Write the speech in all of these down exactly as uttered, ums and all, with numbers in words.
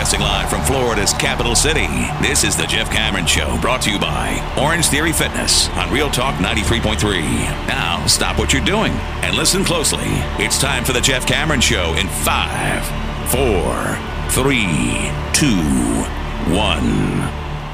Broadcasting live from Florida's capital city, this is the Jeff Cameron Show, brought to you by Orange Theory Fitness on Real Talk ninety-three point three. Now, stop what you're doing and listen closely. It's time for the Jeff Cameron Show in five, four, three, two, one.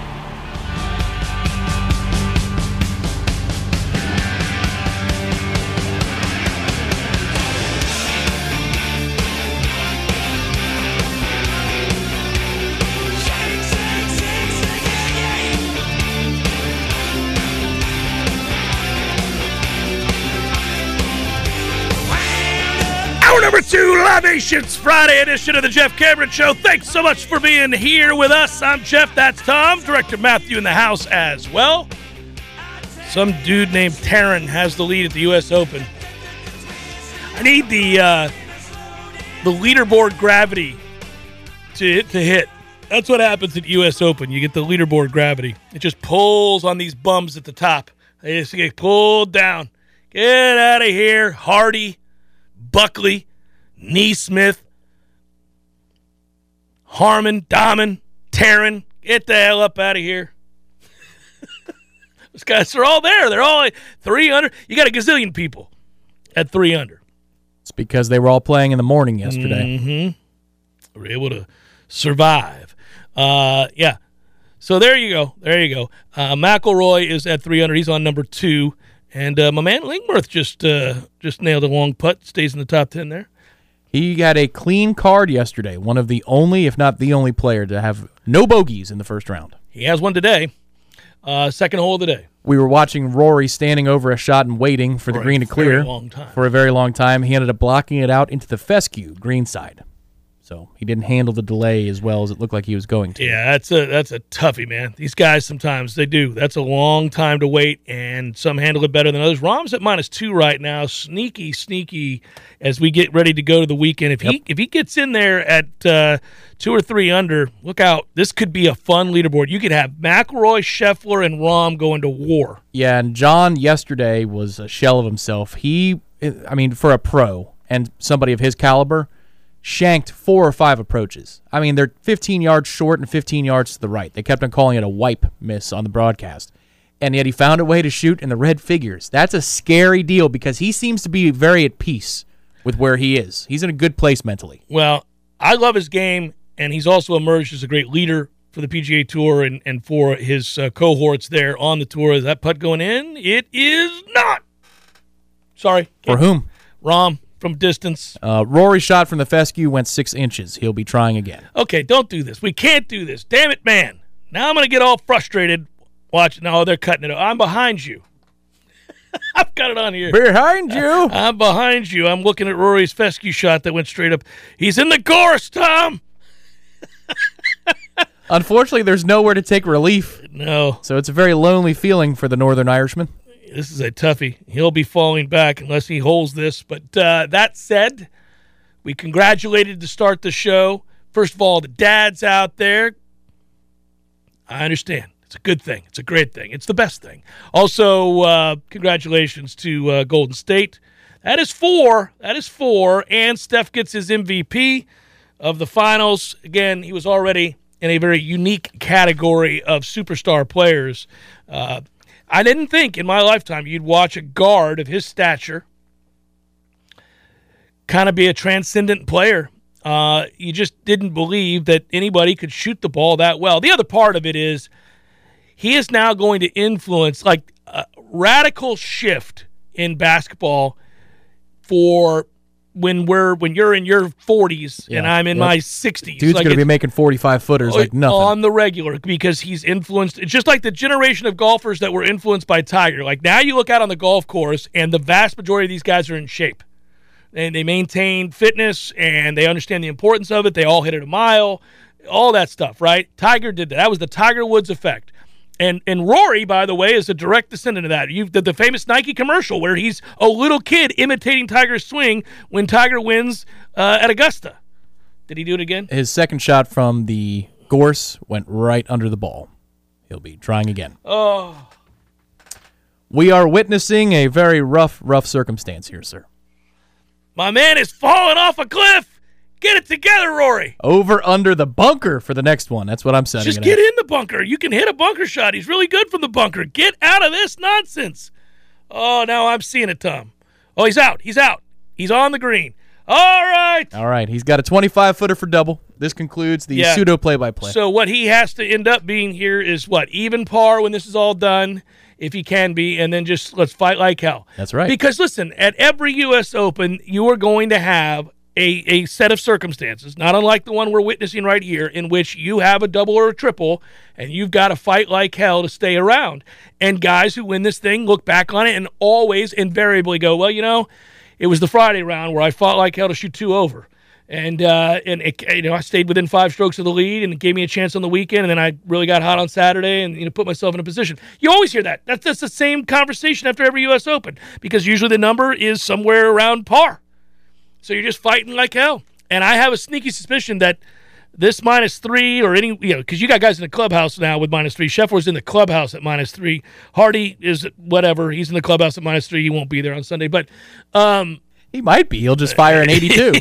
Number two, Live Nation's Friday edition of the Jeff Cameron Show. Thanks so much for being here with us. I'm Jeff, that's Tom. Director Matthew in the house as well. Some dude named Taryn has the lead at the U S Open. I need the uh, the leaderboard gravity to, to hit. That's what happens at U S Open. You get the leaderboard gravity. It just pulls on these bums at the top. They just get pulled down. Get out of here, Hardy, Buckley, Neesmith, Harmon, Dahman, Taryn, get the hell up out of here. Those guys are all there. They're all three under. You got a gazillion people at three under. It's because they were all playing in the morning yesterday. Mm-hmm. We're able to survive. Uh, yeah. So there you go. There you go. Uh, McIlroy is at three under. He's on number two. And uh, my man Lingworth just uh, just nailed a long putt. Stays in the top ten there. He got a clean card yesterday. One of the only, if not the only player to have no bogeys in the first round. He has one today. Uh, second hole of the day. We were watching Rory standing over a shot and waiting for, for the green to clear for a very long time. He ended up blocking it out into the fescue green side. So he didn't handle the delay as well as it looked like he was going to. Yeah, that's a that's a toughie, man. These guys sometimes they do. That's a long time to wait, and some handle it better than others. Rahm's at minus two right now. Sneaky, sneaky as we get ready to go to the weekend. If yep. he if he gets in there at uh, two or three under, look out. This could be a fun leaderboard. You could have McIlroy, Scheffler, and Rahm going to war. Yeah, and John yesterday was a shell of himself. He, I mean, for a pro and somebody of his caliber, shanked four or five approaches. I mean, they're fifteen yards short and fifteen yards to the right. They kept on calling it a wipe miss on the broadcast. And yet he found a way to shoot in the red figures. That's a scary deal because he seems to be very at peace with where he is. He's in a good place mentally. Well, I love his game, and he's also emerged as a great leader for the P G A Tour and, and for his uh, cohorts there on the tour. Is that putt going in? It is not. Sorry. For whom? Rahm. From distance. Uh, Rory shot from the fescue, went six inches. He'll be trying again. Okay, don't do this. We can't do this. Damn it, man. Now I'm going to get all frustrated. Watch. No, they're cutting it. I'm behind you. I've got it on here. Behind you. I'm behind you. I'm looking at Rory's fescue shot that went straight up. He's in the course, Tom. Unfortunately, there's nowhere to take relief. No. So it's a very lonely feeling for the Northern Irishman. This is a toughie. He'll be falling back unless he holds this. But uh, that said, we congratulated to start the show. First of all, the dads out there. I understand. It's a good thing. It's a great thing. It's the best thing. Also, uh, congratulations to uh, Golden State. That is four. That is four. And Steph gets his M V P of the finals. Again, he was already in a very unique category of superstar players. Uh I didn't think in my lifetime you'd watch a guard of his stature kind of be a transcendent player. Uh, you just didn't believe that anybody could shoot the ball that well. The other part of it is he is now going to influence like a radical shift in basketball for when we're when you're in your forties yeah, and I'm in yep. my sixties. Dude's like going to be making forty-five footers like nothing. On the regular because he's influenced. It's just like the generation of golfers that were influenced by Tiger. Like now you look out on the golf course and the vast majority of these guys are in shape. And they maintain fitness and they understand the importance of it. They all hit it a mile, all that stuff, right? Tiger did that. That was the Tiger Woods effect. And and Rory, by the way, is a direct descendant of that. You the, the famous Nike commercial where he's a little kid imitating Tiger's swing when Tiger wins uh, at Augusta. Did he do it again? His second shot from the gorse went right under the ball. He'll be trying again. Oh. We are witnessing a very rough, rough circumstance here, sir. My man is falling off a cliff. Get it together, Rory. Over under the bunker for the next one. That's what I'm setting. Just it get at. in the bunker. You can hit a bunker shot. He's really good from the bunker. Get out of this nonsense. Oh, now I'm seeing it, Tom. Oh, he's out. He's out. He's on the green. All right. All right. He's got a twenty-five footer for double. This concludes the Yeah. pseudo play-by-play. So what he has to end up being here is what? Even par when this is all done, if he can be, and then just let's fight like hell. That's right. Because, listen, at every U S Open, you are going to have a, a set of circumstances, not unlike the one we're witnessing right here, in which you have a double or a triple, and you've got to fight like hell to stay around. And guys who win this thing look back on it and always invariably go, well, you know, it was the Friday round where I fought like hell to shoot two over. And, uh, and it, you know, I stayed within five strokes of the lead, and it gave me a chance on the weekend, and then I really got hot on Saturday and, you know, put myself in a position. You always hear that. That's, that's the same conversation after every U S Open, because usually the number is somewhere around par. So you're just fighting like hell. And I have a sneaky suspicion that this minus three or any, you know, because you got guys in the clubhouse now with minus three. Scheffler's in the clubhouse at minus three. Hardy is whatever. He's in the clubhouse at minus three. He won't be there on Sunday. But, um, he might be. He'll just fire an eighty-two.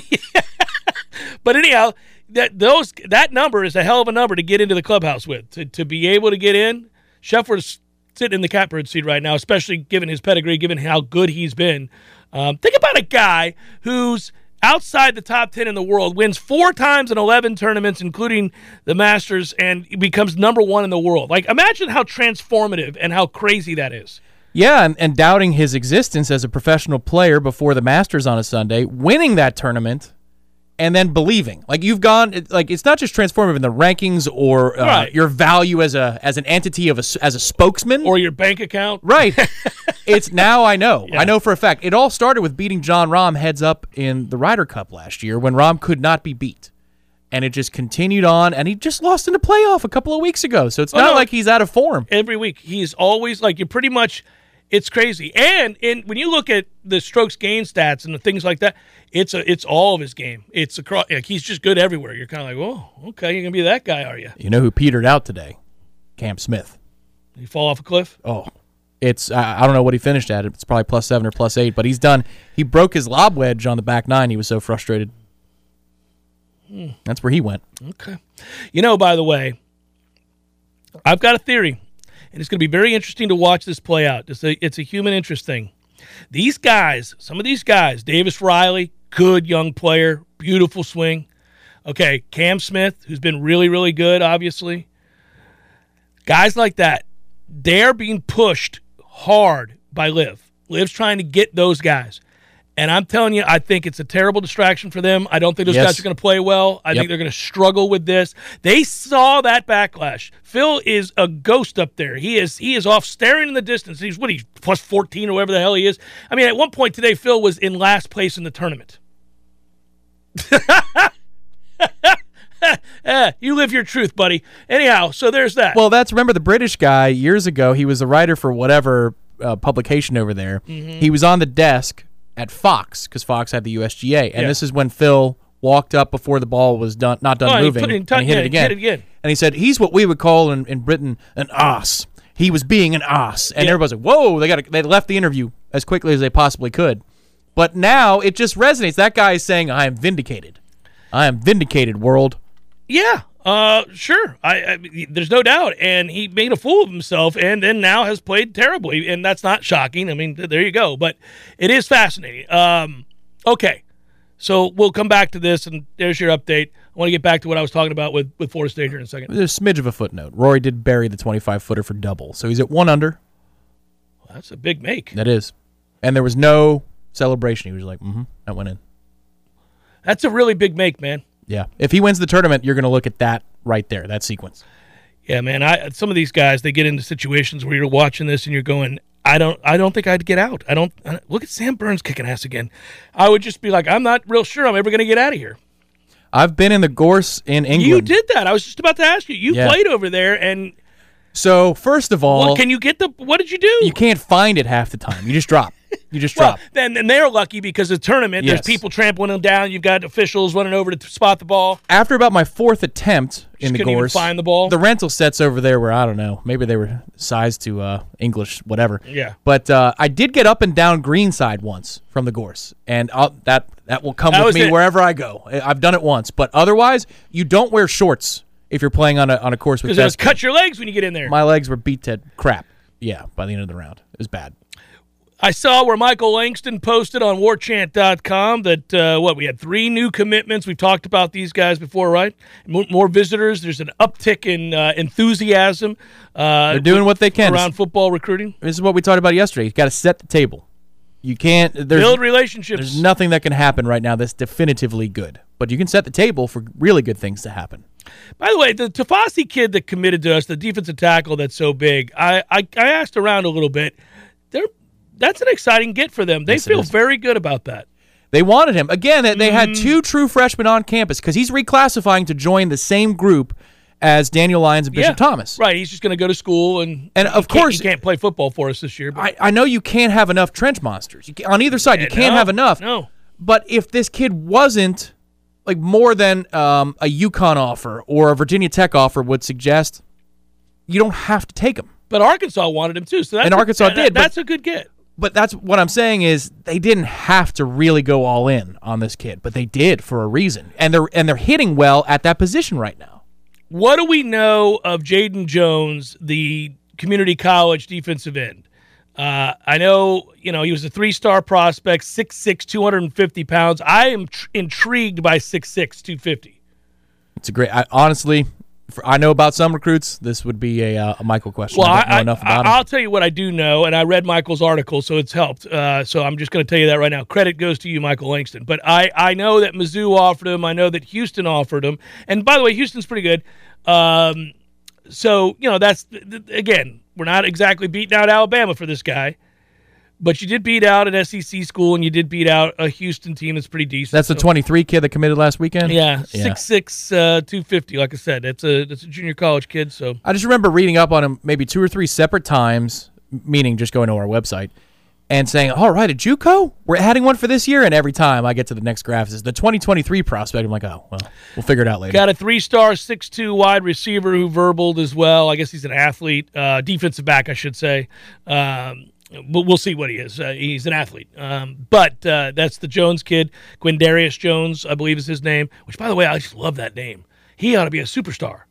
But anyhow, that those that number is a hell of a number to get into the clubhouse with. To to be able to get in, Scheffler's sitting in the catbird seat right now, especially given his pedigree, given how good he's been. Um, think about a guy who's outside the top ten in the world, wins four times in eleven tournaments, including the Masters, and becomes number one in the world. Like, imagine how transformative and how crazy that is. Yeah, and, and doubting his existence as a professional player before the Masters on a Sunday, winning that tournament, and then believing. Like, you've gone, like, it's not just transformative in the rankings or uh, Right. your value as a as an entity of a, as a spokesman. Or your bank account. Right. It's now I know. Yeah. I know for a fact. It all started with beating John Rahm heads up in the Ryder Cup last year when Rahm could not be beat. And it just continued on, and he just lost in the playoff a couple of weeks ago. So it's Oh, not no. like he's out of form. Every week. He's always, like, you're pretty much, it's crazy. And in, when you look at the strokes gain stats and the things like that, it's a, it's all of his game. It's across, like, he's just good everywhere. You're kind of like, oh, okay, you're going to be that guy, are you? You know who petered out today? Cam Smith. Did he fall off a cliff? Oh, it's I I don't know what he finished at. It's probably plus seven or plus eight, but he's done. He broke his lob wedge on the back nine. He was so frustrated. Hmm. That's where he went. Okay. You know, by the way, I've got a theory, and it's going to be very interesting to watch this play out. It's a, it's a human interest thing. These guys, some of these guys, Davis Riley, good young player, beautiful swing. Okay, Cam Smith, who's been really, really good, obviously. Guys like that, they're being pushed hard by Liv. Liv's trying to get those guys. And I'm telling you, I think it's a terrible distraction for them. I don't think those Yes. guys are going to play well. I Yep. think they're going to struggle with this. They saw that backlash. Phil is a ghost up there. He is he is off staring in the distance. He's what he's plus fourteen or whatever the hell he is. I mean, at one point today, Phil was in last place in the tournament. Eh, you live your truth, buddy. Anyhow, so there's that. Well, that's remember the British guy years ago. He was a writer for whatever uh, publication over there. Mm-hmm. He was on the desk at Fox because Fox had the U S G A, and Yeah. this is when Phil walked up before the ball was done, not done Oh, and he moving, put it in and touch- he hit yeah, it again. hit it again. And he said he's what we would call in, in Britain an ass. He was being an ass, and Yeah. everybody's like, "Whoa!" They got they left the interview as quickly as they possibly could. But now it just resonates. That guy is saying, "I am vindicated. I am vindicated, world." Yeah, uh, sure. I, I there's no doubt, and he made a fool of himself, and then now has played terribly, and that's not shocking. I mean, th- there you go. But it is fascinating. Um, okay, so we'll come back to this, and there's your update. I want to get back to what I was talking about with with Florida State here in a second. There's a smidge of a footnote. Rory did bury the twenty-five footer for double, so he's at one under. That's a big make. That is, and there was no celebration. He was like, "Mm-hmm, that went in." That's a really big make, man. Yeah, if he wins the tournament, you're going to look at that right there, that sequence. Yeah, man. I some of these guys, they get into situations where you're watching this and you're going, I don't, I don't think I'd get out. I don't. I, look at Sam Burns kicking ass again. I would just be like, I'm not real sure I'm ever going to get out of here. I've been in the Gorse in England. You did that. I was just about to ask you. You Yeah. played over there, and So first of all, well, can you get the? What did you do? you can't find it half the time. You just drop. You just Well, drop. then and they're lucky because of the tournament. Yes. There's people trampling them down. You've got officials running over to spot the ball. After about my fourth attempt in the couldn't even gorse, find the ball? the rental sets over there were, I don't know, maybe they were sized to uh, English, whatever. Yeah. But uh, I did get up and down greenside once from the gorse, and I'll, that that will come That with was me it. wherever I go. I- I've done it once, but otherwise, you don't wear shorts if you're playing on a on a course with Because it was best. cut your legs when you get in there. My legs were beat to crap. Yeah, by the end of the round, it was bad. I saw where Michael Langston posted on war chant dot com that, uh, what, we had three new commitments. We've talked about these guys before, right? More, more visitors. There's an uptick in uh, enthusiasm. Uh, They're doing what they can. around football recruiting. This is what we talked about yesterday. You've got to set the table. You can't. There's, Build relationships. there's nothing that can happen right now that's definitively good. But you can set the table for really good things to happen. By the way, the Tafasi kid that committed to us, the defensive tackle that's so big, I, I, I asked around a little bit. They're That's an exciting get for them. They Yes, it feel is. very good about that. They wanted him. Again, they, they had Mm-hmm. two true freshmen on campus because he's reclassifying to join the same group as Daniel Lyons and Bishop Yeah. Thomas. Right, he's just going to go to school, and, And he of can't- course- he can't play football for us this year. But I, I know you can't have enough trench monsters. You can, on either side, you Yeah, can't no, have enough. no. But if this kid wasn't like more than um, a UConn offer or a Virginia Tech offer would suggest, you don't have to take him. But Arkansas wanted him too, so that's And a- Arkansas that- did, but- That's a good get. But that's what I'm saying is they didn't have to really go all in on this kid, but they did for a reason, and they're and they're hitting well at that position right now. What do we know of Jaden Jones, the community college defensive end? Uh, I know, you know, he was a three-star prospect, six six, two hundred fifty pounds. I am tr- intrigued by six six, two fifty. It's a great. I, honestly, for, I know about some recruits. This would be a, uh, a Michael question. Well, I don't know I, enough I, about I'll him. tell you what I do know, and I read Michael's article, so it's helped. Uh, so I'm just going to tell you that right now. Credit goes to you, Michael Langston. But I, I know that Mizzou offered him. I know that Houston offered him. And by the way, Houston's pretty good. Um, so, you know, that's, again, we're not exactly beating out Alabama for this guy. But you did beat out an S E C school, and you did beat out a Houston team that's pretty decent. That's the So- twenty-three kid that committed last weekend. Yeah, Yeah. six six, uh, two fifty. Like I said, that's a that's a junior college kid. So I just remember reading up on him maybe two or three separate times, meaning just going to our website and saying, "All right, at JUCO, we're adding one for this year." And every time I get to the next graph, is the twenty twenty-three prospect. I'm like, "Oh, well, we'll figure it out later." got a three-star, six two wide receiver who verbaled as well. I guess he's an athlete, uh, defensive back, I should say. Um, but we'll see what he is. Uh, he's an athlete. Um, but uh, that's the Jones kid, Quindarius Jones, I believe is his name. Which, by the way, I just love that name. He ought to be a superstar.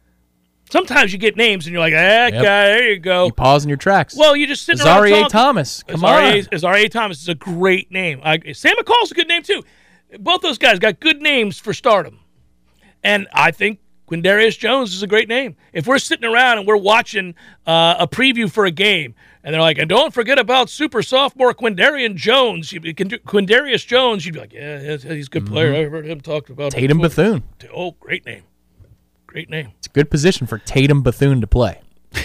Sometimes you get names and you're like, that Yep. guy, there you go. You pause in your tracks. Well, you're just sitting around Zaria talking. Thomas, come Zaria, on. Zaria Thomas is a great name. I, Sam McCall's a good name too. Both those guys got good names for stardom. And I think Quindarius Jones is a great name. If we're sitting around and we're watching uh, a preview for a game, and they're like, and don't forget about super sophomore Quindarius Jones, you, Quindarius Jones, you'd be like, yeah, yeah, he's a good player. I've heard him talked about. him Tatum before." Bethune. Oh, great name. Great name. It's a good position for Tatum Bethune to play.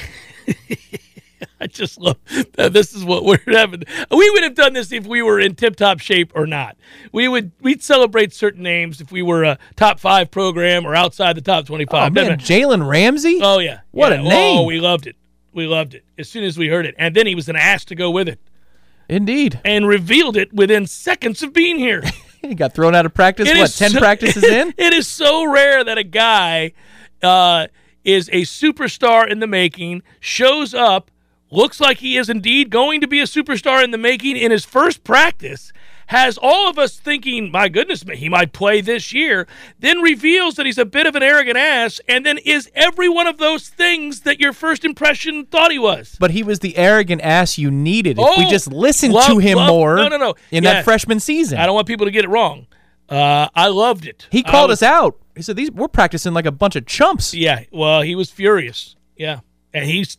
I just love that. This is what we're having. We would have done this if we were in tip-top shape or not. We would we'd celebrate certain names if we were a top five program or outside the top twenty-five. Oh, man, Jalen Ramsey? Oh yeah, What yeah. a name. Oh, we loved it. We loved it as soon as we heard it, and then he was an ass to go with it, Indeed. and revealed it within seconds of being here. He got thrown out of practice, It what, is ten so- practices in? It is so rare that a guy uh, is a superstar in the making, shows up, looks like he is indeed going to be a superstar in the making in his first practice, has all of us thinking, my goodness, he might play this year, then reveals that he's a bit of an arrogant ass, and then is every one of those things that your first impression thought he was. But he was the arrogant ass you needed if we Oh, just listened love- to him love- more no, no, no. in Yeah. that freshman season. I don't want people to get it wrong. Uh, I loved it. He I called was- us out. He said, "These we're practicing like a bunch of chumps." Yeah, well, he was furious. Yeah, and he's...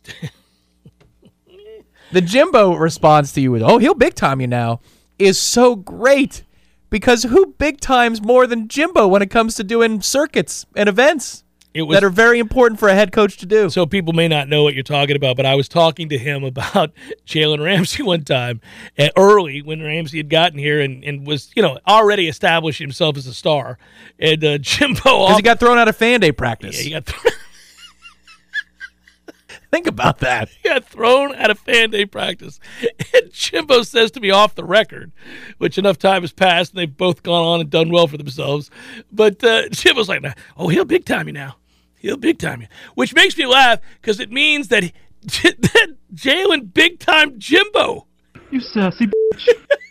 The Jimbo response to you with, "Oh, he'll big time you now," is so great because who big times more than Jimbo when it comes to doing circuits and events It was, that are very important for a head coach to do? so people may not know what you're talking about, but I was talking to him about Jalen Ramsey one time, uh, early when Ramsey had gotten here and, and was, you know, already established himself as a star. And uh, Jimbo, Because he got thrown out of fan day practice. yeah, he got thrown. Think about that. He got thrown at a fan day practice. And Jimbo says to me off the record, which enough time has passed, and they've both gone on and done well for themselves. But uh, Jimbo's like, oh, he'll big time you now. He'll big time you. Which makes me laugh because it means that, that Jalen big time Jimbo. You sassy bitch.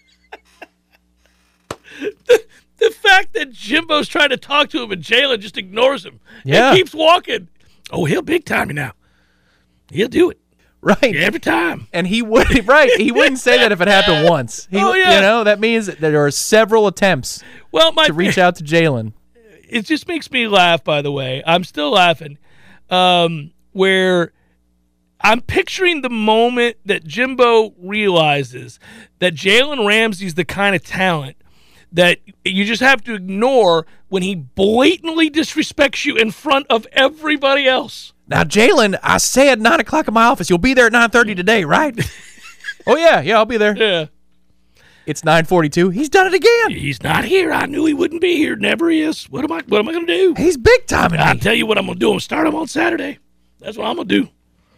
the, the fact that Jimbo's trying to talk to him and Jalen just ignores him yeah. and keeps walking. Oh, he'll big time you now. He'll do it. Right. Every time. And he would right. He wouldn't say that if it happened once. He, oh, yeah. You know, that means that there are several attempts well, my, to reach out to Jalen. It just makes me laugh, by the way. I'm still laughing. Um, where I'm picturing the moment that Jimbo realizes that Jalen Ramsey's the kind of talent that you just have to ignore when he blatantly disrespects you in front of everybody else. Now, Jalen, I say at nine o'clock in my office, you'll be there at nine thirty today, right? Oh, yeah, yeah, I'll be there. Yeah. It's nine forty-two. He's done it again. He's not here. I knew he wouldn't be here. Never is. What am I What am I going to do? He's big timing me. I'll tell you what I'm going to do. I'm going to start him on Saturday. That's what I'm going to do.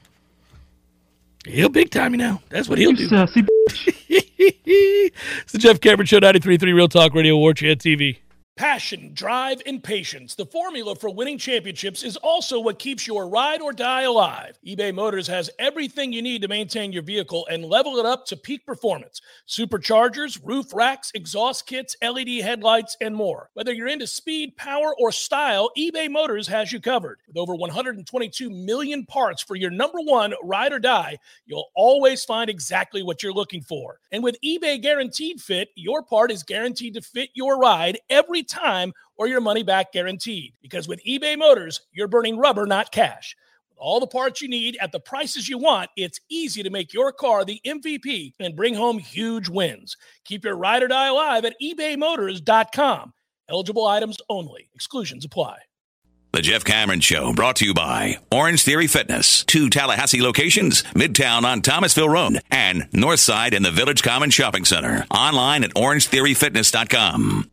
He'll big time you now. That's what he'll You do. sassy bitch. It's the Jeff Cameron Show, ninety-three point three Real Talk Radio, War Chant T V. Passion, drive, and patience. The formula for winning championships is also what keeps your ride or die alive. eBay Motors has everything you need to maintain your vehicle and level it up to peak performance. Superchargers, roof racks, exhaust kits, L E D headlights, and more. Whether you're into speed, power, or style, eBay Motors has you covered. With over one hundred twenty-two million parts for your number one ride or die, you'll always find exactly what you're looking for. And with eBay Guaranteed Fit, your part is guaranteed to fit your ride every time or your money back guaranteed. Because with eBay Motors, you're burning rubber, not cash. With all the parts you need at the prices you want, it's easy to make your car the M V P and bring home huge wins. Keep your ride or die alive at ebay motors dot com. Eligible items only. Exclusions apply. The Jeff Cameron Show, brought to you by Orange Theory Fitness. Two Tallahassee locations, Midtown on Thomasville Road and Northside in the Village Common Shopping Center. Online at orange theory fitness dot com.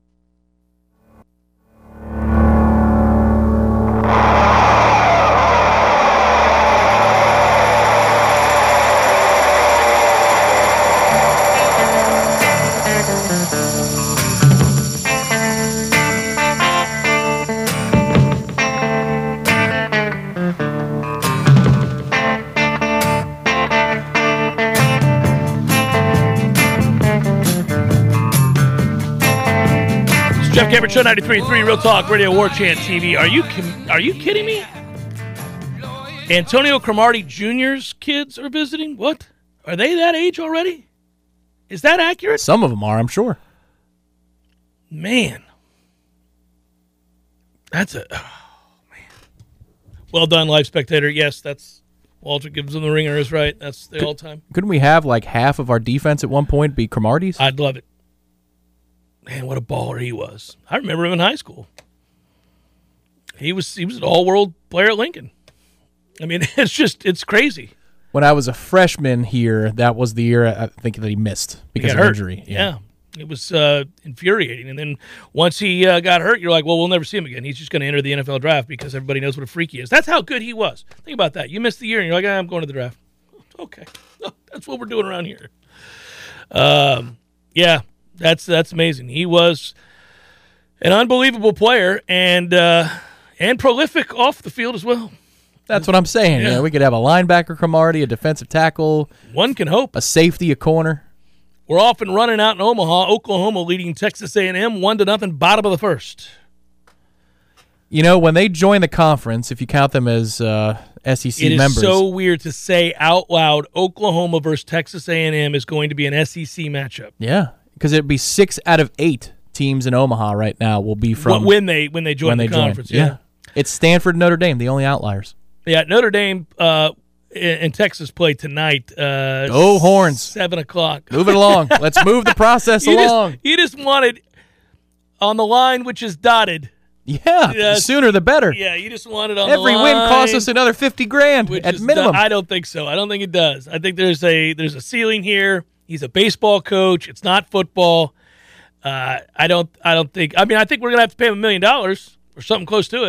Jeff Cameron Show, ninety-three point three Real Talk Radio, War Chant T V. Are you are you kidding me? Antonio Cromartie Junior's kids are visiting? What? Are they that age already? Is that accurate? Some of them are, I'm sure. Man. That's a... Oh, man. Well done, Live Spectator. Yes, that's... Walter Gibbs in the ringer is right. That's the Could, all-time. Couldn't we have like half of our defense at one point be Cromartie's? I'd love it. Man, what a baller he was. I remember him in high school. He was he was an all-world player at Lincoln. I mean, it's just, it's crazy. When I was a freshman here, that was the year I think that he missed because he of hurt. injury. Yeah. yeah. It was uh, infuriating. And then once he uh, got hurt, you're like, well, we'll never see him again. He's just going to enter the N F L draft because everybody knows what a freak he is. That's how good he was. Think about that. You missed the year, and you're like, ah, I'm going to the draft. Okay. That's what we're doing around here. Um, yeah. That's that's amazing. He was an unbelievable player and uh, and prolific off the field as well. That's what I'm saying. Yeah. Yeah, we could have a linebacker Cromartie, a defensive tackle, One can hope. a safety, a corner. We're off and running out in Omaha. Oklahoma leading Texas A and M one to nothing, bottom of the first. You know, when they join the conference, if you count them as uh, S E C It is members, so weird to say out loud Oklahoma versus Texas A and M is going to be an S E C matchup. yeah, because it'd be six out of eight teams in Omaha right now will be from when they when they join when the they join. conference. Yeah. Yeah, it's Stanford, and Notre Dame, the only outliers. Yeah, Notre Dame uh, and Texas play tonight. Uh, Go Horns. Seven o'clock. Move it along. Let's move the process you along. Just, you just wanted on the line, which is dotted. Yeah, Yes. the sooner the better. Yeah, you just wanted on Every the line. win costs us another fifty grand which at is minimum. do- I don't think so. I don't think it does. I think there's a there's a ceiling here. He's a baseball coach. It's not football. Uh, I don't. I don't think. I mean, I think we're gonna have to pay him a million dollars or something close to it.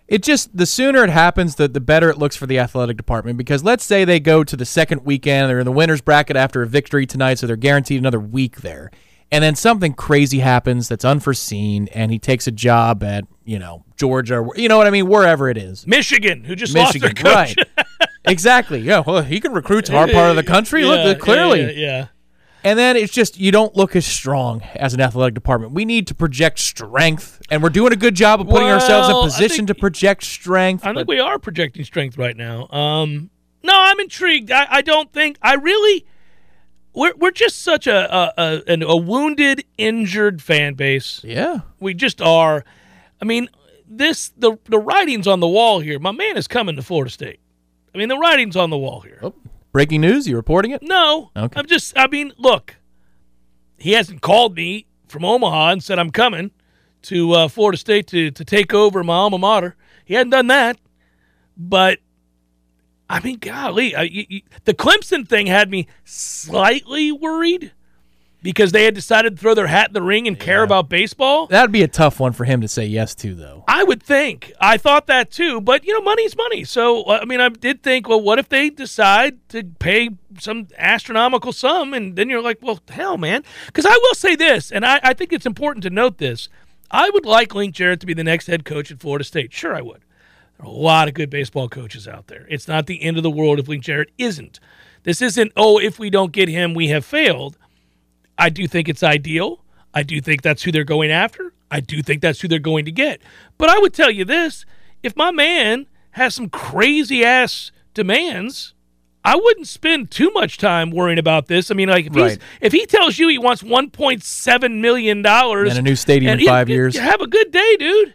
It just, the sooner it happens, the, the better it looks for the athletic department. Because let's say they go to the second weekend, they're in the winner's bracket after a victory tonight, so they're guaranteed another week there. And then something crazy happens that's unforeseen, and he takes a job at, you know, Georgia, or, you know what I mean, wherever it is. Michigan, who just Michigan, lost their coach. Right. Exactly. Yeah, well, he can recruit to our part of the country. Yeah, Look, clearly. Yeah, yeah, yeah. And then it's just, you don't look as strong as an athletic department. We need to project strength, and we're doing a good job of putting Well, ourselves in I position think- to project strength. I but- think we are projecting strength right now. Um, no, I'm intrigued. I, I don't think I really. We're we're just such a a, a an- a wounded, injured fan base. yeah. We just are. I mean, this the the writing's on the wall here. My man is coming to Florida State. I mean, the writing's on the wall here. Oh, breaking news? You reporting it? No, Okay. I'm just. I mean, look, he hasn't called me from Omaha and said I'm coming to uh, Florida State to to take over my alma mater. He hadn't done that, but I mean, golly, I, you, you, the Clemson thing had me slightly worried because they had decided to throw their hat in the ring and care about baseball. That'd be a tough one for him to say yes to, though. I would think. I thought that too, but you know, money's money. So I mean, I did think, well, what if they decide to pay some astronomical sum, and then you're like, well, hell, man. Because I will say this, and I, I think it's important to note this: I would like Link Jarrett to be the next head coach at Florida State. Sure, I would. There are a lot of good baseball coaches out there. It's not the end of the world if Link Jarrett isn't. This isn't, oh, if we don't get him, we have failed. I do think it's ideal. I do think that's who they're going after. I do think that's who they're going to get. But I would tell you this, if my man has some crazy-ass demands, I wouldn't spend too much time worrying about this. I mean, like if, he's, Right. if he tells you he wants one point seven million dollars. And a new stadium in and- five yeah, years. Have a good day, dude.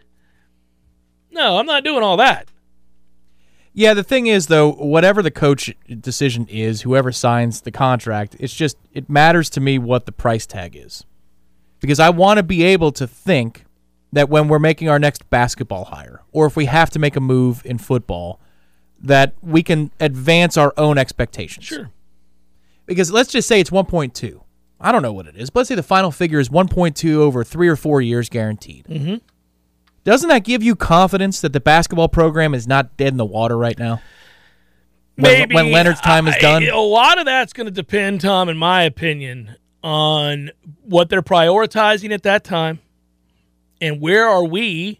No, I'm not doing all that. Yeah, the thing is, though, whatever the coach decision is, whoever signs the contract, it's just, it matters to me what the price tag is. Because I want to be able to think that when we're making our next basketball hire, or if we have to make a move in football, that we can advance our own expectations. Sure. Because let's just say it's one point two. I don't know what it is, but let's say the final figure is one point two over three or four years guaranteed. Mm-hmm. Doesn't that give you confidence that the basketball program is not dead in the water right now? When, Maybe when Leonard's time is I- done? A lot of that's going to depend, Tom, in my opinion, on what they're prioritizing at that time and where are we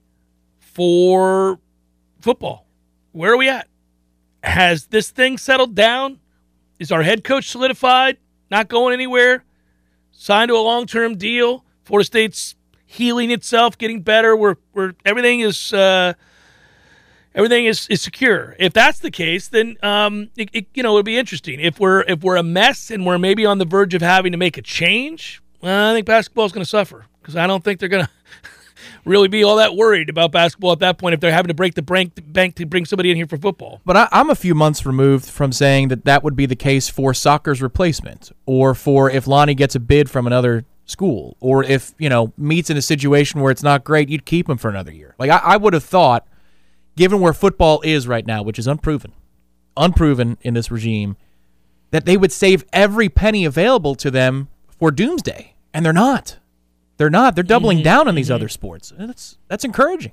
for football. Where are we at? Has this thing settled down? Is our head coach solidified? Not going anywhere? Signed to a long-term deal? Florida State's healing itself, getting better. We're we're everything is uh, everything is, is secure. If that's the case, then um, it, it, you know it'll be interesting. If we're if we're a mess and we're maybe on the verge of having to make a change, well, I think basketball is going to suffer because I don't think they're going to really be all that worried about basketball at that point if they're having to break the bank, bank to bring somebody in here for football. But I, I'm a few months removed from saying that that would be the case for soccer's replacement, or for if Lonnie gets a bid from another school, or if, you know, Meet's in a situation where it's not great, you'd keep him for another year. Like, I, I would have thought, given where football is right now, which is unproven, unproven in this regime, that they would save every penny available to them for doomsday. And they're not. They're not. They're doubling Mm-hmm. down on these other sports. And that's that's encouraging.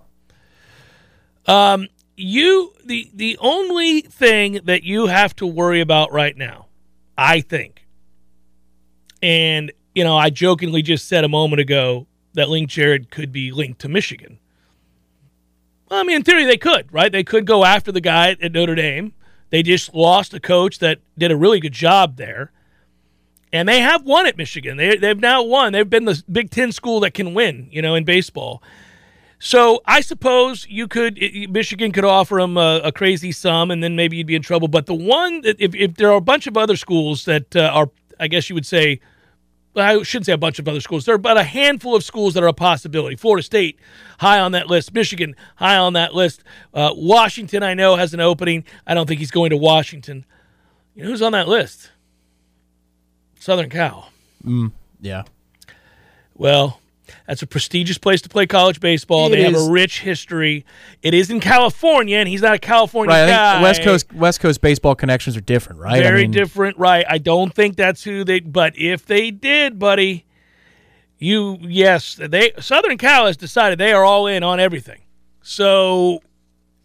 Um, you the the only thing that you have to worry about right now, I think, and you know, I jokingly just said a moment ago that Link Jarrett could be linked to Michigan. Well, I mean, in theory, they could, right? They could go after the guy at Notre Dame. They just lost a coach that did a really good job there. And they have won at Michigan. They, they've now won. They've been the Big Ten school that can win, you know, in baseball. So I suppose you could, Michigan could offer them a, a crazy sum, and then maybe you'd be in trouble. But the one, that if, if there are a bunch of other schools that uh, are, I guess you would say, I shouldn't say a bunch of other schools. There are about a handful of schools that are a possibility. Florida State, high on that list. Michigan, high on that list. Uh, Washington, I know, has an opening. I don't think he's going to Washington. You know who's on that list? Southern Cal. Mm, yeah. Well, that's a prestigious place to play college baseball. It they have is. a rich history. It is in California, and he's not a California Right, I guy. think West Coast West Coast baseball connections are different, right? Very I mean, different, right? I don't think that's who they. But if they did, buddy, you yes, they Southern Cal has decided they are all in on everything. So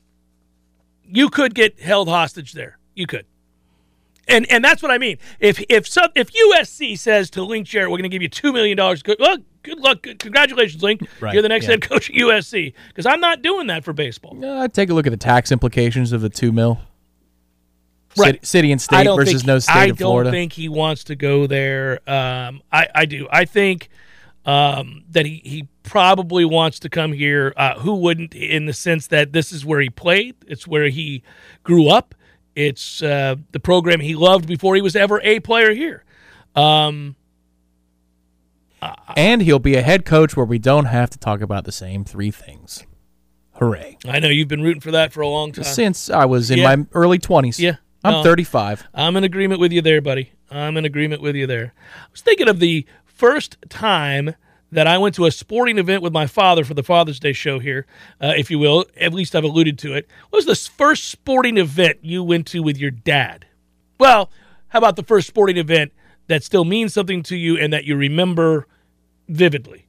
you could get held hostage there. You could. And and that's what I mean. If if some, if U S C says to Link Jarrett, we're going to give you two million dollars, good, well, good luck. Good, congratulations, Link. Right, You're the next yeah. head coach at U S C. Because I'm not doing that for baseball. Uh, I'd take a look at the tax implications of the two mil. Right. City, city and I state don't versus think, no state I in Florida. don't think he wants to go there. Um, I, I do. I think um, that he, he probably wants to come here. Uh, who wouldn't, in the sense that this is where he played. It's where he grew up. It's uh, the program he loved before he was ever a player here. Um, and he'll be a head coach where we don't have to talk about the same three things. Hooray. I know you've been rooting for that for a long time. Since I was in Yeah. my early twenties. Yeah. I'm No. thirty-five. I'm in agreement with you there, buddy. I'm in agreement with you there. I was thinking of the first time that I went to a sporting event with my father for the Father's Day show here, uh, if you will. At least I've alluded to it. What was the first sporting event you went to with your dad? Well, how about the first sporting event that still means something to you and that you remember vividly?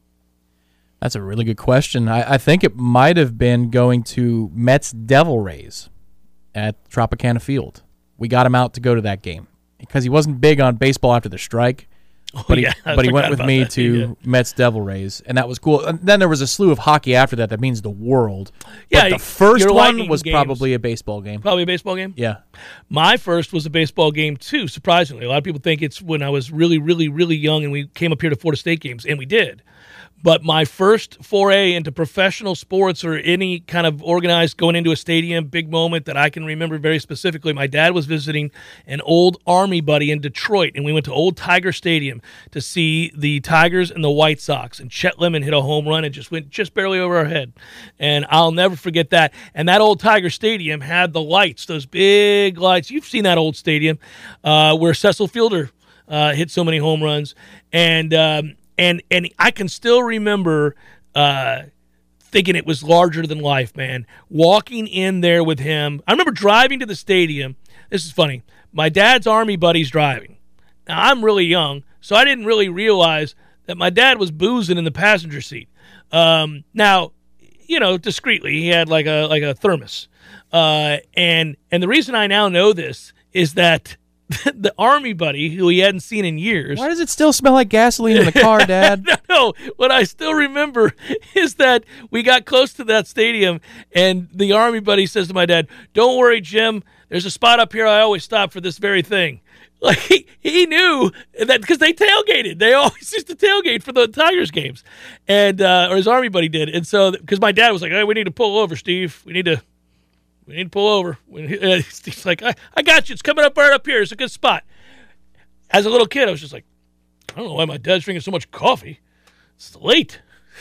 That's a really good question. I, I think it might have been going to Mets Devil Rays at Tropicana Field. We got him out to go to that game because he wasn't big on baseball after the strike. But he, yeah, I but he went forgot with about me that. to Yeah. Mets Devil Rays, and that was cool. And then there was a slew of hockey after that. That means the world. Yeah, but the first your one Lightning was games. probably a baseball game. Probably a baseball game? Yeah. My first was a baseball game, too, surprisingly. A lot of people think it's when I was really, really, really young and we came up here to Florida State games, and we did. But my first foray into professional sports or any kind of organized going into a stadium, big moment that I can remember very specifically, my dad was visiting an old Army buddy in Detroit, and we went to Old Tiger Stadium to see the Tigers and the White Sox, and Chet Lemon hit a home run and just went just barely over our head. And I'll never forget that. And that Old Tiger Stadium had the lights, those big lights. You've seen that old stadium uh, where Cecil Fielder uh, hit so many home runs. And um, And and I can still remember uh, thinking it was larger than life, man. Walking in there with him. I remember driving to the stadium. This is funny. My dad's Army buddy's driving. Now, I'm really young, so I didn't really realize that my dad was boozing in the passenger seat. Um, now, you know, discreetly, he had like a like a thermos. Uh, and and the reason I now know this is that the Army buddy, who he hadn't seen in years. Why does it still smell like gasoline in the car, Dad? No, what I still remember is that we got close to that stadium, and the Army buddy says to my dad, "Don't worry, Jim. There's a spot up here I always stop for this very thing." Like, he, he knew that because they tailgated. They always used to tailgate for the Tigers games, and uh, or his Army buddy did. And so, because my dad was like, "Hey, we need to pull over, Steve. We need to We need to pull over." Uh, Steve's like, I, I got you. It's coming up right up here. It's a good spot. As a little kid, I was just like, I don't know why my dad's drinking so much coffee. It's late.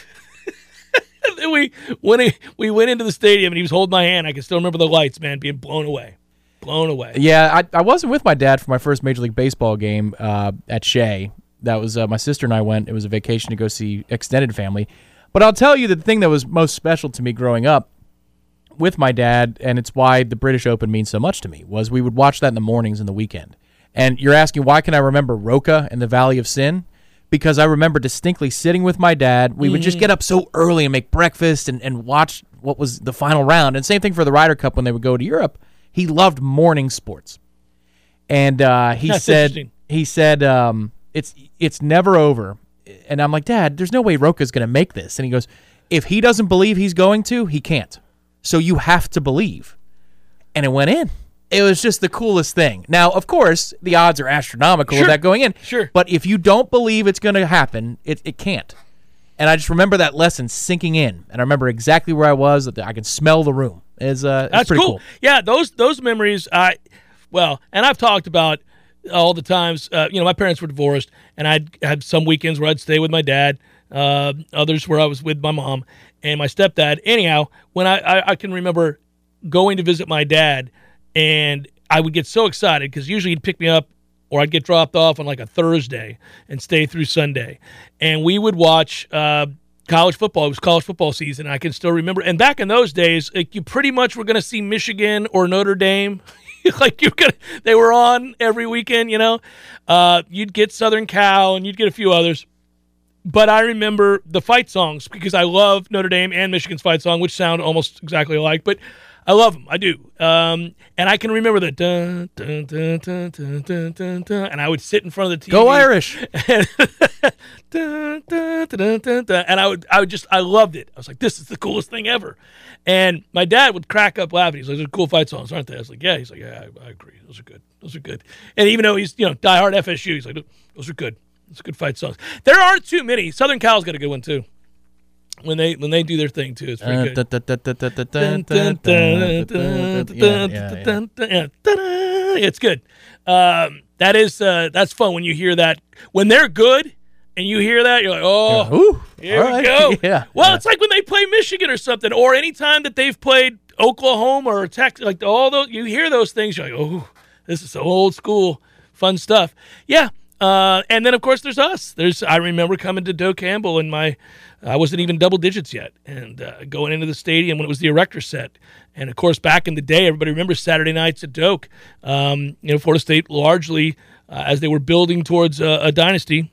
And then we went, in, we went into the stadium, and he was holding my hand. I can still remember the lights, man, being blown away. Blown away. Yeah, I, I wasn't with my dad for my first Major League Baseball game uh, at Shea. That was uh, my sister and I went. It was a vacation to go see extended family. But I'll tell you the thing that was most special to me growing up with my dad, and it's why the British Open means so much to me, was we would watch that in the mornings and the weekend. And you're asking, why can I remember Roca and the Valley of Sin? Because I remember distinctly sitting with my dad. We would just get up so early and make breakfast and, and watch what was the final round. And same thing for the Ryder Cup when they would go to Europe. He loved morning sports. And uh, he That's said, interesting. he said, um, it's it's never over. And I'm like, Dad, there's no way Roca's going to make this. And he goes, if he doesn't believe he's going to, he can't. So you have to believe. And it went in. It was just the coolest thing. Now, of course, the odds are astronomical Sure. with that going in. Sure. But if you don't believe it's going to happen, it, it can't. And I just remember that lesson sinking in. And I remember exactly where I was. That I could smell the room. It's, uh, it's That's pretty cool. cool. Yeah, those those memories. I well, and I've talked about all the times. Uh, you know, my parents were divorced, and I had some weekends where I'd stay with my dad. Uh, others where I was with my mom and my stepdad. Anyhow, when I, I, I can remember going to visit my dad, and I would get so excited because usually he'd pick me up, or I'd get dropped off on like a Thursday and stay through Sunday, and we would watch Uh, college football. It was college football season. I can still remember. And back in those days, like, you pretty much were going to see Michigan or Notre Dame. Like you could, they were on every weekend. You know, uh, you'd get Southern Cal and you'd get a few others. But I remember the fight songs because I love Notre Dame and Michigan's fight song, which sound almost exactly alike. But I love them. I do. Um, and I can remember the dun, dun, dun, dun, dun, dun, dun, dun, and I would sit in front of the T V. Go Irish. And, dun, dun, dun, dun, dun, and I would, I would just, I loved it. I was like, this is the coolest thing ever. And my dad would crack up laughing. He's like, those are cool fight songs, aren't they? I was like, yeah. He's like, yeah, I, I agree. Those are good. Those are good. And even though he's, you know, diehard F S U, he's like, those are good. Those are good fight songs. There aren't too many. Southern Cal's got a good one too. When they when they do their thing too, it's pretty good. It's good. Um, that is uh, that's fun when you hear that. When they're good and you hear that, you're like, oh, Ooh, here we right. go. Yeah. Well, yeah. it's like when they play Michigan or something, or any time that they've played Oklahoma or Texas, like all those, you hear those things, you're like, oh, this is so old school, fun stuff. Yeah. Uh, and then, of course, there's us. There's I remember coming to Doak Campbell, and my I wasn't even double digits yet, and uh, going into the stadium when it was the Erector set. And, of course, back in the day, everybody remembers Saturday nights at Doak. Um, you know, Florida State largely, uh, as they were building towards uh, a dynasty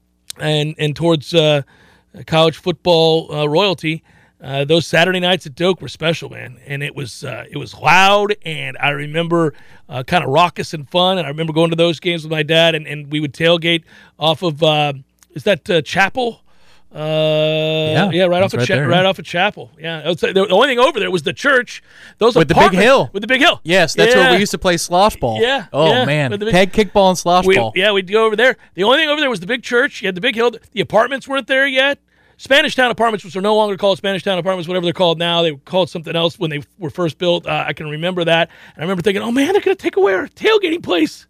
and, and towards uh, college football uh, royalty, Uh, those Saturday nights at Doak were special, man, and it was uh, it was loud, and I remember uh, kind of raucous and fun, and I remember going to those games with my dad, and, and we would tailgate off of uh, is that uh, Chapel? Uh, yeah, yeah, right off of right, Cha- there, right yeah. off of Chapel. Yeah, was, the only thing over there was the church. Those With the big apartments- hill. with the big hill. Yes, that's yeah. where we used to play slosh ball. Yeah, Oh yeah, man, with the big- peg kickball and slosh We, ball. yeah, we'd go over there. The only thing over there was the big church. You had the big hill. The apartments weren't there yet. Spanish Town Apartments, which are no longer called Spanish Town Apartments, whatever they're called now. They were called something else when they were first built. Uh, I can remember that. And I remember thinking, oh, man, they're going to take away our tailgating place.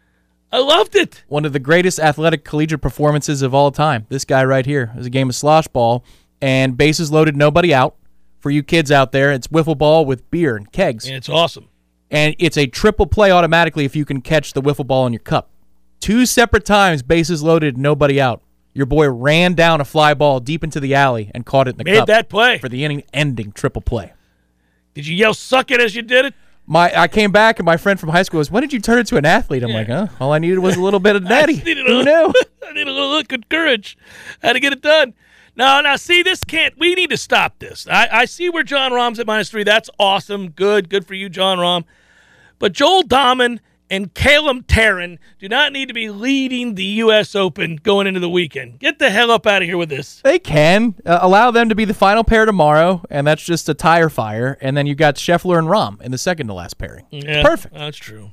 I loved it. One of the greatest athletic collegiate performances of all time. This guy right here. It was a game of slosh ball, and bases loaded, nobody out. For you kids out there, it's wiffle ball with beer and kegs. And it's awesome. And it's a triple play automatically if you can catch the wiffle ball in your cup. Two separate times, bases loaded, nobody out. Your boy ran down a fly ball deep into the alley and caught it in the Made cup that play. for the inning-ending triple play. Did you yell, suck it, as you did it? My, I came back, and my friend from high school was, when did you turn into an athlete? I'm Yeah. like, huh? All I needed was a little bit of I natty. just needed a Who little- knew? I need a little good courage. Had to get it done. No, now, see, this can't – we need to stop this. I, I see where John Rahm's at minus three. That's awesome. Good. Good for you, John Rahm. But Joel Dahman and Caleb Taryn do not need to be leading the U S Open going into the weekend. Get the hell up out of here with this. They can. Uh, allow them to be the final pair tomorrow, and that's just a tire fire. And then you got Scheffler and Rahm in the second to last pairing. Yeah, Perfect. That's true.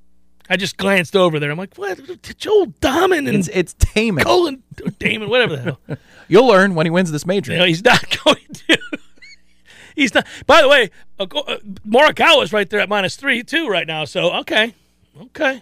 I just glanced over there. I'm like, what? Joel Dahman and It's, it's Damon. Colin Damon, whatever the hell. You'll learn when he wins this major. You know, he's not going to. He's not. By the way, uh, uh, Morikawa's right there at minus three, too, right now. So, okay. Okay.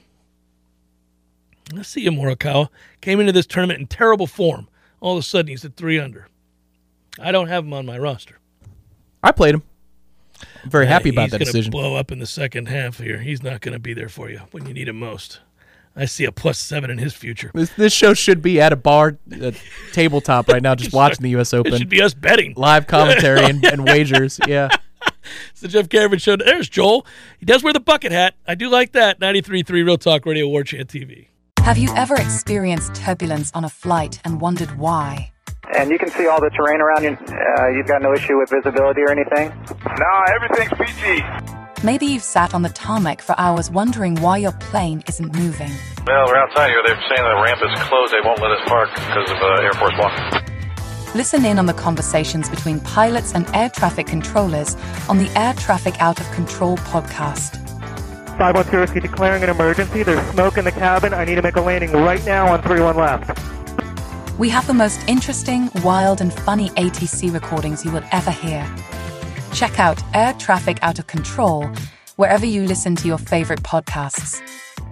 Let's see you, Morikawa. Came into this tournament in terrible form. All of a sudden, he's at three under. I don't have him on my roster. I played him. I'm very happy Uh, about that He's decision. going to blow up in the second half here. He's not going to be there for you when you need him most. I see a plus seven in his future. This, this show should be at a bar, a tabletop right now, just watching the U S It Open. should be us betting. Live commentary and, and wagers. Yeah. It's the Jeff Cameron Show. There's Joel. He does wear the bucket hat. I do like that. ninety-three point three Real Talk Radio, War Chant T V. Have you ever experienced turbulence on a flight and wondered why? And you can see all the terrain around you. Uh, you've got no issue with visibility or anything? No, everything's peachy. Maybe you've sat on the tarmac for hours wondering why your plane isn't moving. Well, we're outside here. They're saying the ramp is closed. They won't let us park because of uh, Air Force One. Listen in on the conversations between pilots and air traffic controllers on the Air Traffic Out of Control podcast. five one zero, declaring an emergency. There's smoke in the cabin. I need to make a landing right now on three one left. We have the most interesting, wild, and funny A T C recordings you will ever hear. Check out Air Traffic Out of Control wherever you listen to your favorite podcasts.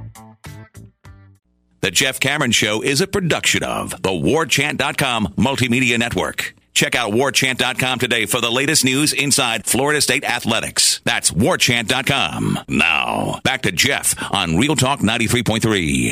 The Jeff Cameron Show is a production of the war chant dot com Multimedia Network. Check out war chant dot com today for the latest news inside Florida State athletics. That's war chant dot com. Now, back to Jeff on Real Talk ninety-three point three.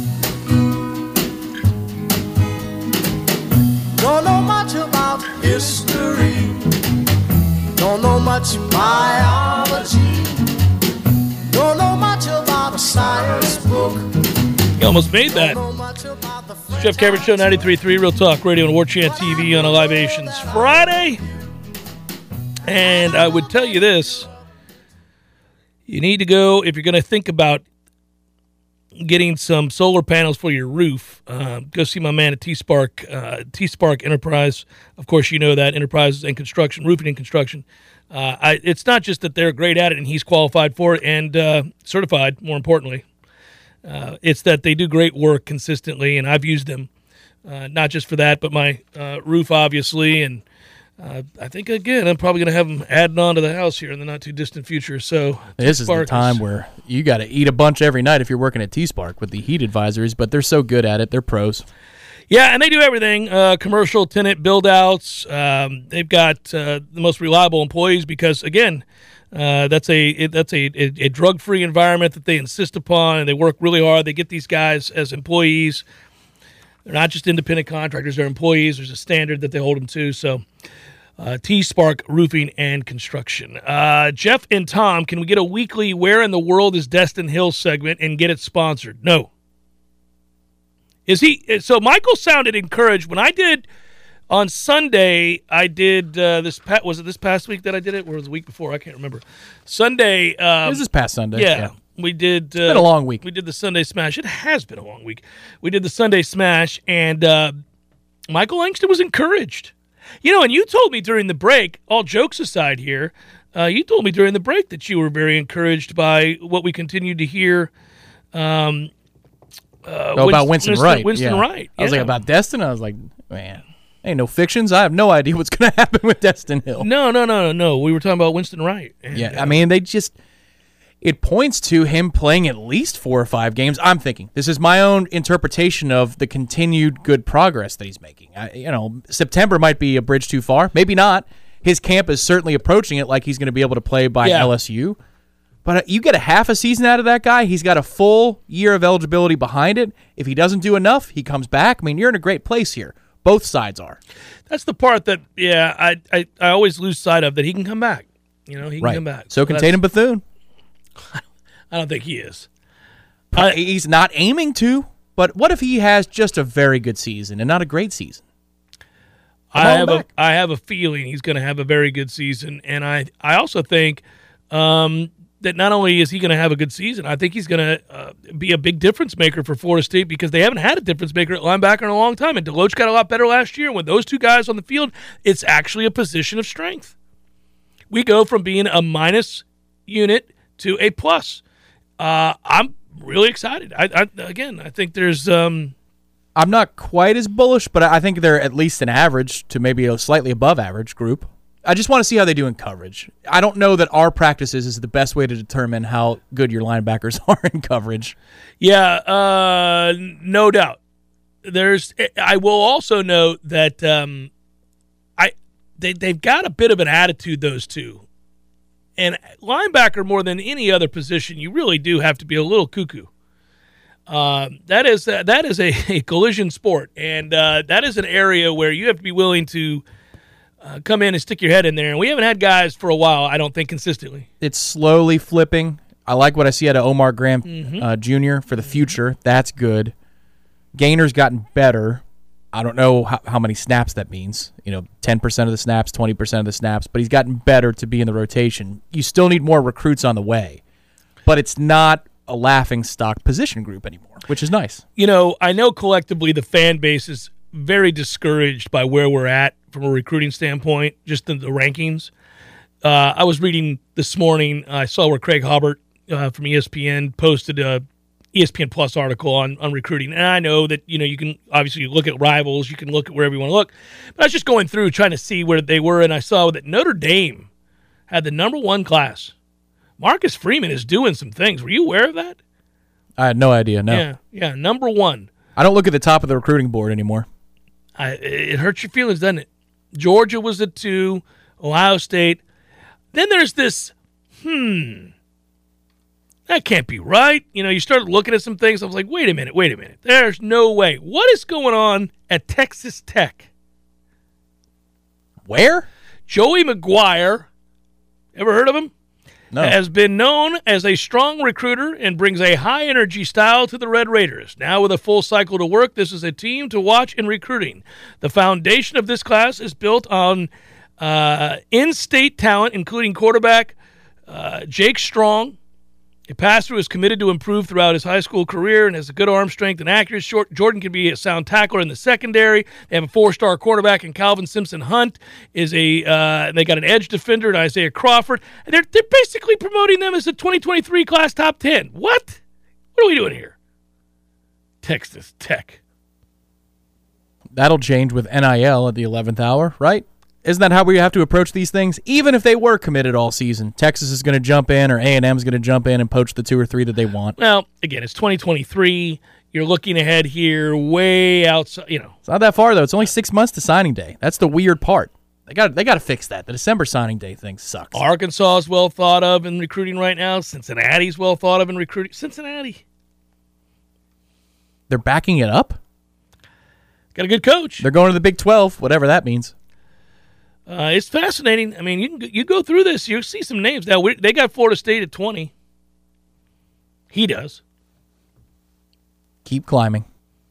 Don't know much about history. Don't know much biology. Don't know much about a science book. You almost made that. Don't know much about the French Jeff Cameron Show, ninety-three point three Real Talk Radio and War Chant T V on a Libations Friday. And I would tell you this, You need to go, if you're going to think about getting some solar panels for your roof, uh, go see my man at T-Spark, uh, T-Spark Enterprise. Of course, you know that, Enterprises and Construction, Roofing and Construction. Uh, I, it's not just that they're great at it and he's qualified for it and uh, certified, more importantly. Uh, it's that they do great work consistently, and I've used them, uh, not just for that, but my uh, roof, obviously, and Uh, I think, again, I'm probably going to have them added on to the house here in the not-too-distant future. So this is the time where you got to eat a bunch every night if you're working at T-Spark with the heat advisories, but they're so good at it. They're pros. Yeah, and they do everything, uh, commercial, tenant, build-outs. Um, they've got uh, the most reliable employees because, again, uh, that's a it, that's a, a, a drug-free environment that they insist upon, and they work really hard. They get these guys as employees. They're not just independent contractors. They're employees. There's a standard that they hold them to, so... Uh, T-Spark Roofing and Construction. Uh, Jeff and Tom, can we get a weekly Where in the World is Destin Hill segment and get it sponsored? No. Is he? So Michael sounded encouraged. When I did on Sunday, I did uh, this, was it this past week that I did it? Or was it the week before? I can't remember. Sunday. Um, it was this past Sunday. Yeah. yeah. We did. Uh, it's been a long week. We did the Sunday Smash. It has been a long week. We did the Sunday Smash, and uh, Michael Langston was encouraged. You know, and you told me during the break, all jokes aside here, uh, you told me during the break that you were very encouraged by what we continued to hear. Um, uh, oh, about Winston, Winston Wright. Winston yeah. Wright. I was yeah. like, about Destin? I was like, man, ain't no fictions. I have no idea what's going to happen with Destin Hill. No, no, no, no, no. We were talking about Winston Wright. And, yeah, uh, I mean, they just... It points to him playing at least four or five games. I'm thinking. This is my own interpretation of the continued good progress that he's making. I, you know, September might be a bridge too far. Maybe not. His camp is certainly approaching it like he's going to be able to play by yeah. L S U. But uh, you get a half a season out of that guy. He's got a full year of eligibility behind it. If he doesn't do enough, he comes back. I mean, you're in a great place here. Both sides are. That's the part that, yeah, I I, I always lose sight of, that he can come back. You know, he can right. come back. So can Tatum Bethune. I don't think he is. Uh, He's not aiming to, but what if he has just a very good season and not a great season? I have a I have a feeling he's going to have a very good season, and I I also think um, that not only is he going to have a good season, I think he's going to uh, be a big difference maker for Florida State because they haven't had a difference maker at linebacker in a long time, and Deloach got a lot better last year. With those two guys on the field, it's actually a position of strength. We go from being a minus unit to a plus. Uh, I'm really excited. I, I again, I think there's. Um, I'm not quite as bullish, but I think they're at least an average to maybe a slightly above average group. I just want to see how they do in coverage. I don't know that our practices is the best way to determine how good your linebackers are in coverage. Yeah, uh, no doubt. There's. I will also note that um, I they they've got a bit of an attitude, those two. And linebacker, more than any other position, you really do have to be a little cuckoo. Uh, that is uh, that is a, a collision sport, and uh, that is an area where you have to be willing to uh, come in and stick your head in there. And we haven't had guys for a while, I don't think, consistently. It's slowly flipping. I like what I see out of Omar Graham mm-hmm. uh, Junior for the future. That's good. Gainer's gotten better. I don't know how, how many snaps that means. You know, ten percent of the snaps, twenty percent of the snaps, but he's gotten better to be in the rotation. You still need more recruits on the way, but it's not a laughingstock position group anymore, which is nice. You know, I know collectively the fan base is very discouraged by where we're at from a recruiting standpoint, just in the rankings. Uh, I was reading this morning, I saw where Craig Hobart uh, from E S P N posted a E S P N Plus article on, on recruiting. And I know that, you know, you can obviously look at rivals, you can look at wherever you want to look. But I was just going through trying to see where they were, and I saw that Notre Dame had the number one class. Marcus Freeman is doing some things. Were you aware of that? I had no idea, no. Yeah, yeah, number one. I don't look at the top of the recruiting board anymore. I, it hurts your feelings, doesn't it? Georgia was at two, Ohio State. Then there's this, hmm, that can't be right. You know, you started looking at some things. I was like, wait a minute, wait a minute. There's no way. What is going on at Texas Tech? Where? Joey McGuire, ever heard of him? No. Has been known as a strong recruiter and brings a high-energy style to the Red Raiders. Now with a full cycle to work, this is a team to watch in recruiting. The foundation of this class is built on uh, in-state talent, including quarterback uh, Jake Strong, A passer who is committed to improve throughout his high school career and has a good arm strength and accuracy. Short, Jordan can be a sound tackler in the secondary. They have a four-star quarterback in Calvin Simpson Hunt. Is a uh, they got an edge defender in Isaiah Crawford. And they're they're basically promoting them as a twenty twenty-three class top ten. What? What are we doing here? Texas Tech. That'll change with N I L at the eleventh hour, right? Isn't that how we have to approach these things? Even if they were committed all season, Texas is going to jump in or A and M is going to jump in and poach the two or three that they want. Well, again, it's twenty twenty-three. You're looking ahead here way outside, you know. It's not that far, though. It's only six months to signing day. That's the weird part. They got they got to fix that. The December signing day thing sucks. Arkansas is well thought of in recruiting right now. Cincinnati's well thought of in recruiting. Cincinnati. They're backing it up? Got a good coach. They're going to the Big twelve, whatever that means. Uh, it's fascinating. I mean, you can you go through this, you'll see some names. Now, we, they got Florida State at twenty. He does. Keep climbing.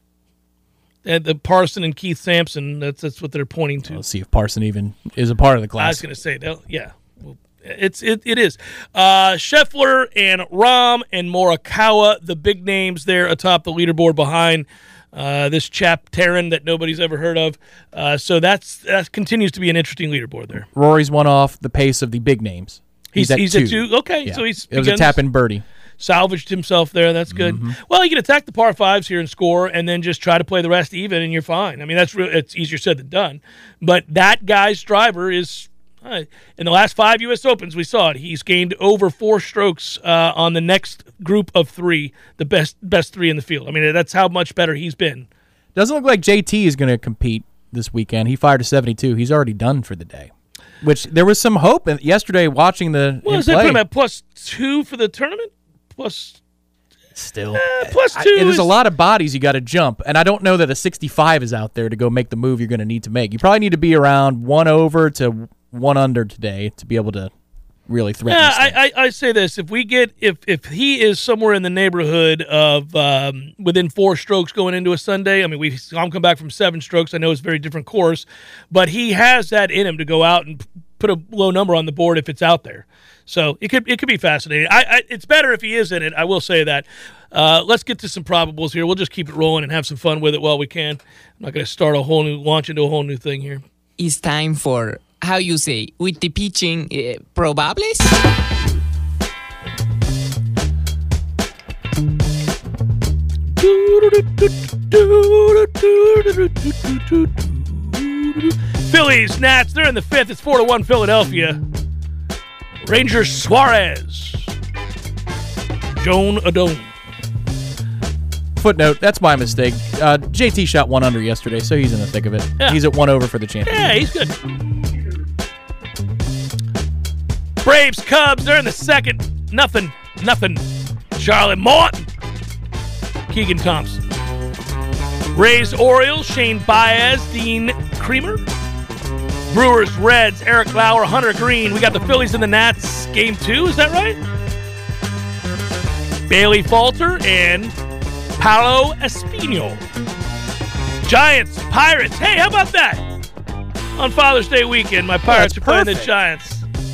And the Parson and Keith Sampson, that's that's what they're pointing to. Let's see if Parson even is a part of the class. I was going to say, that, yeah. Well, it's, it, it is. Uh, Scheffler and Rahm and Morikawa, the big names there atop the leaderboard behind Uh, this chap, Taryn, that nobody's ever heard of. Uh, so that's that continues to be an interesting leaderboard there. Rory's one off the pace of the big names. He's, He's at he's two. at two. Okay, Yeah. so he's It was a tap in birdie. Salvaged himself there. That's good. Mm-hmm. Well, you can attack the par fives here and score, and then just try to play the rest even, and you're fine. I mean, that's real. It's easier said than done. But that guy's driver is uh, in the last five U S Opens. We saw it. He's gained over four strokes uh, on the next group of three, the best best three in the field. I mean, that's how much better he's been. Doesn't look like J T is going to compete this weekend. He fired a seventy-two. He's already done for the day. Which there was some hope in yesterday watching the Well, him is that play. put him at plus two for the tournament? Plus, Still, eh, plus I- two. there's is, a lot of bodies you got to jump, and I don't know that a sixty-five is out there to go make the move you're going to need to make. You probably need to be around one over to one under today to be able to really threaten. Yeah, this thing. I, I, I say this: if we get if if he is somewhere in the neighborhood of um, within four strokes going into a Sunday, I mean, we saw him come back from seven strokes. I know it's a very different course, but he has that in him to go out and p- put a low number on the board if it's out there. So it could it could be fascinating. I, I it's better if he is in it. I will say that. Uh, let's get to some probables here. We'll just keep it rolling and have some fun with it while we can. I'm not going to start a whole new launch into a whole new thing here. It's time for, how you say, with the pitching, uh, probables? Phillies, Nats, they're in the fifth. It's four to one Philadelphia. Rangers, Suarez. Joan Adone. Footnote, that's my mistake. Uh, J T shot one under yesterday, so he's in the thick of it. Yeah. He's at one over for the championship. Yeah, he's good. Braves, Cubs, they're in the second. Nothing, nothing. Charlotte Morton. Keegan Thompson. Rays, Orioles, Shane Baez, Dean Creamer. Brewers, Reds, Eric Lauer, Hunter Green. We got the Phillies and the Nats game two, is that right? Bailey Falter and Paolo Espino. Giants, Pirates. Hey, how about that? On Father's Day weekend, my Pirates that's are playing the perfect. Giants.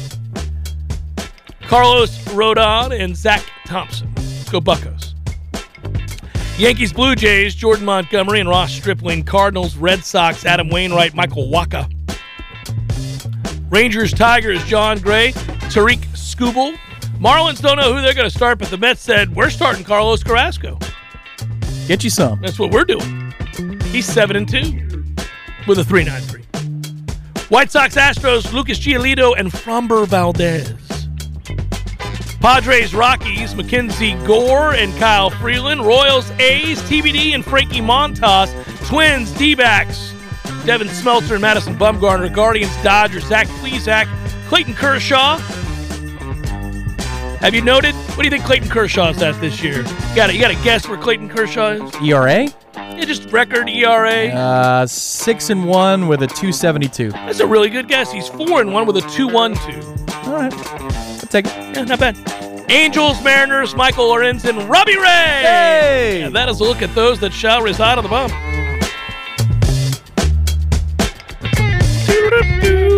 Carlos Rodon and Zach Thompson. Let's go Buccos. Yankees, Blue Jays, Jordan Montgomery and Ross Stripling. Cardinals, Red Sox, Adam Wainwright, Michael Wacha. Rangers, Tigers, John Gray, Tariq Skubal. Marlins don't know who they're going to start, but the Mets said, we're starting Carlos Carrasco. Get you some. That's what we're doing. He's seven and two with a three nine three. White Sox, Astros, Lucas Giolito and Framber Valdez. Padres, Rockies, Mackenzie Gore and Kyle Freeland. Royals, A's, T B D and Frankie Montas. Twins, D-backs, Devin Smeltzer and Madison Bumgarner. Guardians, Dodgers, Zach Plesac, Clayton Kershaw. Have you noted? What do you think Clayton Kershaw's at this year? You got you got to guess where Clayton Kershaw is? E R A? Yeah, just record E R A. Uh, six and one with a two seventy-two. That's a really good guess. He's four and one with a two one two. All right, I'll take it. Yeah, not bad. Angels, Mariners, Michael Lorenz, and Robbie Ray. Hey! And that is a look at those that shall reside on the bump.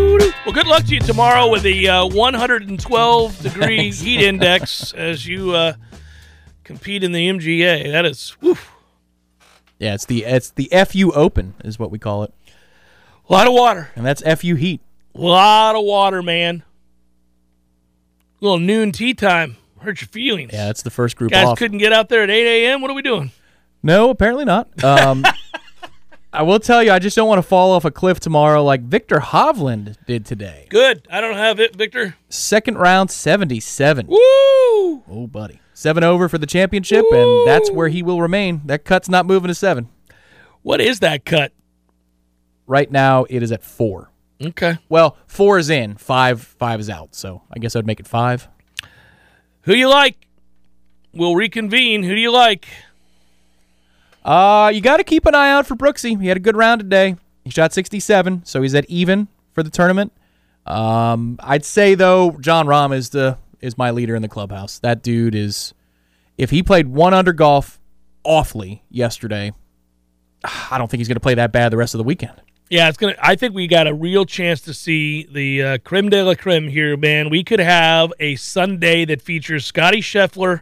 Well, good luck to you tomorrow with the uh, one hundred twelve degree heat index as you uh, compete in the M G A. That is, whew. Yeah, it's the it's the F U Open is what we call it. A lot of water. And that's F U heat. A lot of water, man. A little noon tea time. Hurt your feelings. Yeah, that's the first group Guys off. couldn't get out there at eight a.m. What are we doing? No, apparently not. Um, I will tell you, I just don't want to fall off a cliff tomorrow like Victor Hovland did today. Good. I don't have it, Victor. Second round, seventy-seven. Woo! Oh, buddy. Seven over for the championship, Woo! and that's where he will remain. That cut's not moving to seven. What is that cut? Right now, it is at four. Okay. Well, four is in, five five is out, so I guess I'd make it five. Who you like? We'll reconvene. Who do you like? Uh, you got to keep an eye out for Brooksy. He had a good round today. He shot sixty-seven, so he's at even for the tournament. Um, I'd say, though, John Rahm is the is my leader in the clubhouse. That dude is, if he played one under golf awfully yesterday, I don't think he's going to play that bad the rest of the weekend. Yeah, it's gonna. I think we got a real chance to see the uh, creme de la creme here, man. We could have a Sunday that features Scotty Scheffler,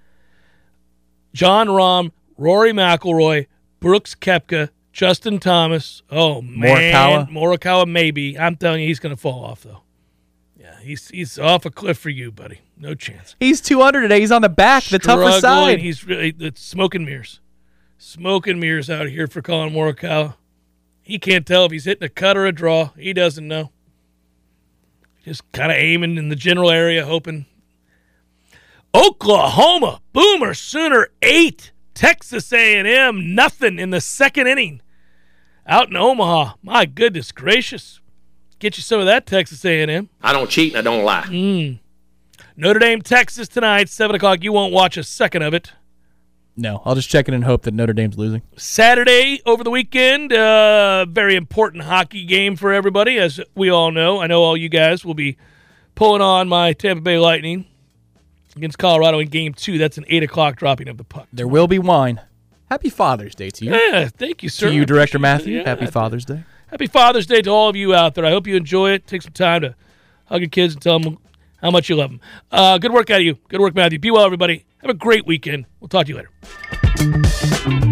John Rahm, Rory McIlroy, Brooks Koepka, Justin Thomas. Oh man, Morikawa. Morikawa maybe. I'm telling you, he's gonna fall off though. Yeah, he's he's off a cliff for you, buddy. No chance. He's two under today. He's on the back, the toughest side. He's really it's smoke and mirrors, smoke and mirrors out here for Colin Morikawa. He can't tell if he's hitting a cut or a draw. He doesn't know. Just kind of aiming in the general area, hoping. Oklahoma, Boomer Sooner eight. Texas A and M, nothing in the second inning. Out in Omaha. My goodness gracious. Get you some of that, Texas A and M. I don't cheat and I don't lie. Mm. Notre Dame, Texas tonight, seven o'clock. You won't watch a second of it. No, I'll just check in and hope that Notre Dame's losing. Saturday over the weekend, uh, very important hockey game for everybody, as we all know. I know all you guys will be pulling on my Tampa Bay Lightning against Colorado in game two. That's an eight o'clock dropping of the puck. There will be wine. Happy Father's Day to you. Yeah, thank you, sir. To you, Director Matthew. Yeah, Happy Father's Day. Happy Father's Day to all of you out there. I hope you enjoy it. Take some time to hug your kids and tell them how much you love them. Uh, good work out of you. Good work, Matthew. Be well, everybody. Have a great weekend. We'll talk to you later.